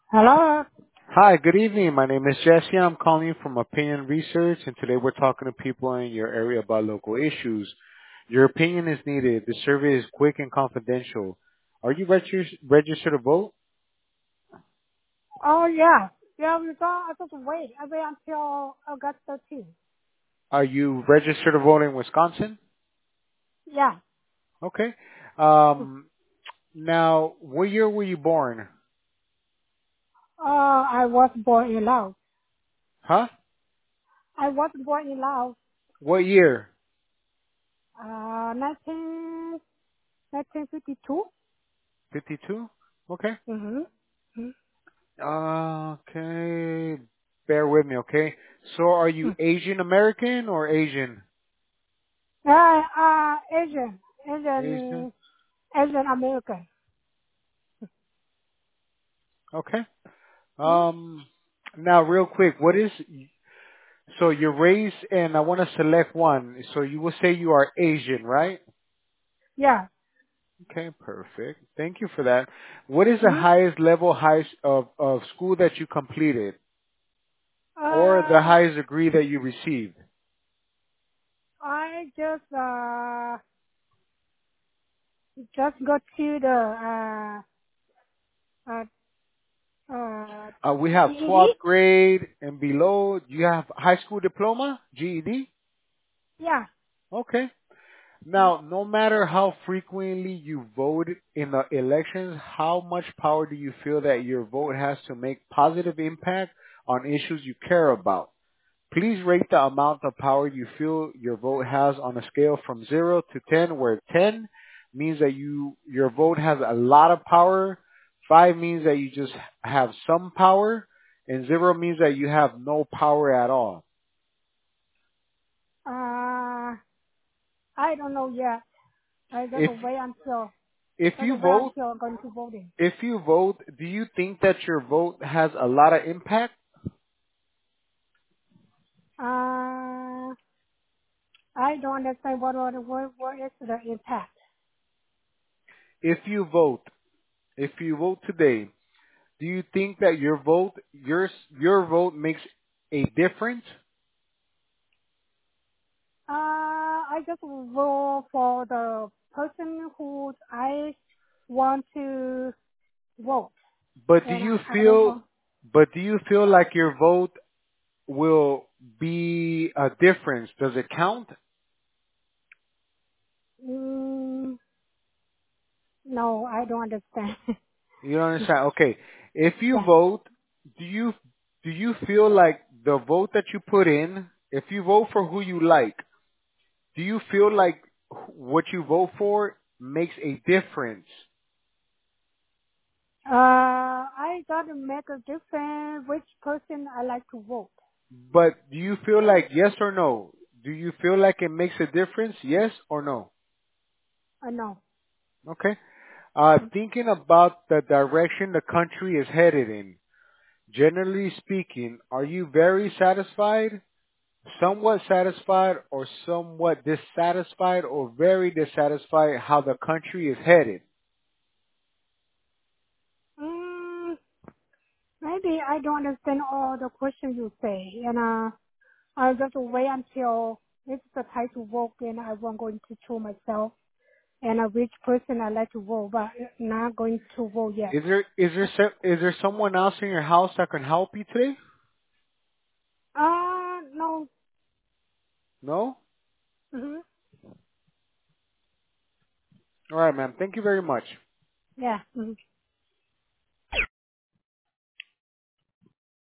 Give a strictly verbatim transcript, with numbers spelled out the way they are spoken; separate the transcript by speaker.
Speaker 1: Hello.
Speaker 2: Hi, good evening. My name is Jesse. I'm calling you from Opinion Research, and today we're talking to people in your area about local issues. Your opinion is needed. The survey is quick and confidential. Are you regis- registered to vote?
Speaker 1: Oh yeah. Yeah, we got. I just wait. I wait until August thirteenth.
Speaker 2: Are you registered to vote in Wisconsin?
Speaker 1: Yeah.
Speaker 2: Okay. Um, now, what year were you born?
Speaker 1: Uh, I was born in Laos.
Speaker 2: Huh?
Speaker 1: I was born in Laos.
Speaker 2: What year?
Speaker 1: Uh, nineteen nineteen fifty two.
Speaker 2: fifty-two? Okay.
Speaker 1: Mm-hmm.
Speaker 2: Okay. Bear with me, okay? So are you
Speaker 1: Mm-hmm.
Speaker 2: Asian American or Asian?
Speaker 1: Uh, uh, Asian,
Speaker 2: Asian.
Speaker 1: Asian, Asian American.
Speaker 2: Okay.
Speaker 1: Hmm.
Speaker 2: Um, now, real quick, what is so your race? And I want to select one. So you will say you are Asian, right?
Speaker 1: Yeah.
Speaker 2: Okay, perfect. Thank you for that. What is the
Speaker 1: Hmm.
Speaker 2: highest level high s- of of school that you completed, or the
Speaker 1: Uh,
Speaker 2: highest degree that you received?
Speaker 1: I just uh just got to the uh uh uh
Speaker 2: Uh, we have
Speaker 1: G E D.
Speaker 2: twelfth grade and below. Do you have high school diploma, G E D?
Speaker 1: Yeah.
Speaker 2: Okay. Now, no matter how frequently you vote in the elections, how much power do you feel that your vote has to make positive impact on issues you care about? Please rate the amount of power you feel your vote has on a scale from zero to ten, where ten means that you your vote has a lot of power, five means that you just have some power, and zero means that you have no power at all.
Speaker 1: Uh, I don't know yet. I just
Speaker 2: If
Speaker 1: wait until
Speaker 2: if
Speaker 1: just
Speaker 2: you
Speaker 1: wait
Speaker 2: vote
Speaker 1: until I'm going to voting.
Speaker 2: if you vote, do you think that your vote has a lot of impact?
Speaker 1: Uh, I don't understand what what what, what is the impact.
Speaker 2: If you vote, if you vote today, do you think that your vote, your your vote makes a difference?
Speaker 1: Uh, I just vote for the person who I want to vote,
Speaker 2: But do
Speaker 1: and
Speaker 2: you
Speaker 1: I, I don't
Speaker 2: feel,
Speaker 1: know.
Speaker 2: but do you feel like your vote will be a difference? Does it count?
Speaker 1: Mm, no, I don't understand.
Speaker 2: You don't understand? Okay. If you
Speaker 1: Yeah.
Speaker 2: vote, do you do you feel like the vote that you put in, if you vote for who you like, do you feel like what you vote for makes a difference?
Speaker 1: Uh, I gotta make a difference which person I like to vote.
Speaker 2: But do you feel like yes or no? Do you feel like it makes a difference? Yes or no?
Speaker 1: I know.
Speaker 2: Okay. Uh, thinking about the direction the country is headed in, generally speaking, are you very satisfied, somewhat satisfied, or somewhat dissatisfied, or very dissatisfied how the country is headed?
Speaker 1: Mm, maybe I don't understand all the questions you say, and uh, I'll just wait until it's the time to vote, and I won't going to choose myself and uh, which person I like to vote, but not going to vote yet.
Speaker 2: Is there is there se- is there someone else in your house that can help you today?
Speaker 1: Uh, no.
Speaker 2: No?
Speaker 1: Mm-hmm.
Speaker 2: All right, ma'am. Thank you very much.
Speaker 1: Yeah. Mm-hmm.